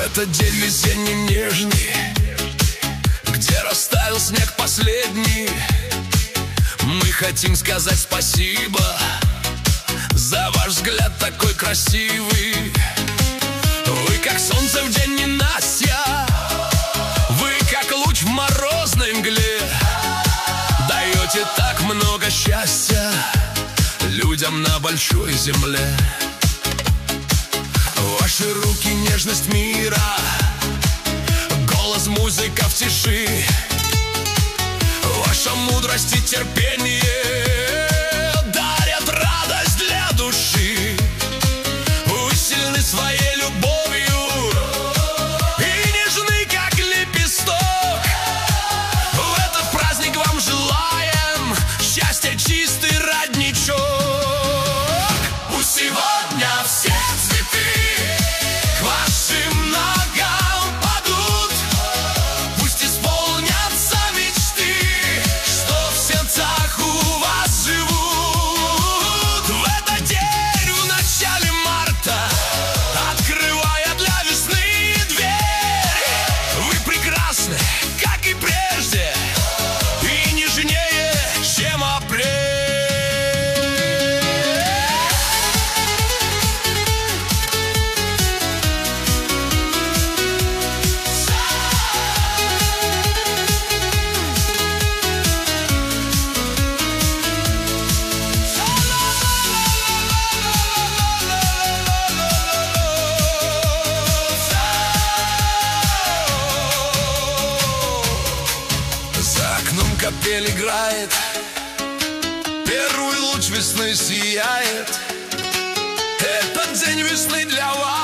этот день весенний нежный, где растаял снег последний, мы хотим сказать спасибо за ваш взгляд такой красивый. Вы как солнце в день ненастья, вы как луч в морозной мгле, даете так много счастья людям на большой земле. Ваши руки — нежность мира, голос — музыка в тиши, ваша мудрость и терпение дарят радость для души. Вы сильны своей любовью и нежны, как лепесток. В этот праздник вам желаем счастья, чистый родничок. Пусть сегодня все цветы к вашим ногам падут, пусть исполнятся мечты, что в сердцах у вас живут. В этот день, в начале марта, открывая для весны дверь, вы прекрасны, как и прежде, и нежнее, чем апрель. За окном капель играет, первый луч весны сияет. Этот день весны для вас